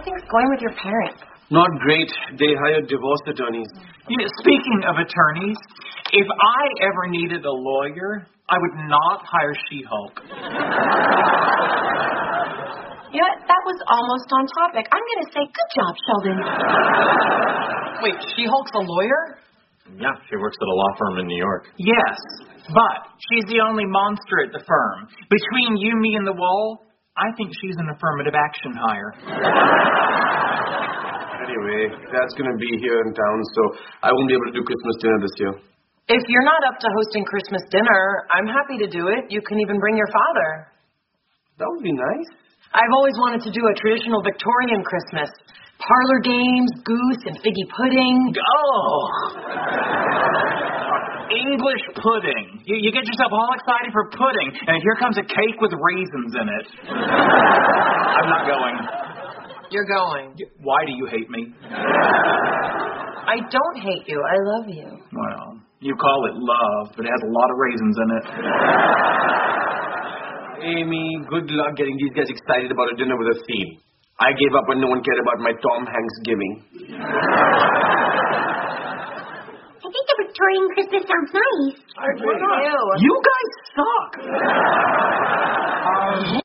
things going with your parents? Not great. They hired divorce attorneys. Yeah, speaking of attorneys, if I ever needed a lawyer, I would not hire She-Hulk. You know what? That was almost on topic. I'm going to say good job, Sheldon. Wait, She-Hulk's a lawyer? Yeah, she works at a law firm in New York. Yes, but she's the only monster at the firm. Between you, me, and the wall, I think she's an affirmative action hire. Anyway, Dad's going to be here in town, so I won't be able to do Christmas dinner this year. If you're not up to hosting Christmas dinner, I'm happy to do it. You can even bring your father. That would be nice. I've always wanted to do a traditional Victorian Christmas. Parlor games, goose, and figgy pudding. Oh! English pudding. You get yourself all excited for pudding, and here comes a cake with raisins in it. I'm not going. You're going. Why do you hate me? I don't hate you. I love you. Well, you call it love, but it has a lot of raisins in it. Amy, good luck getting these guys excited about a dinner with a theme. I gave up when no one cared about my Tom Hanks giving. I think the Victorian Christmas sounds nice. You guys suck.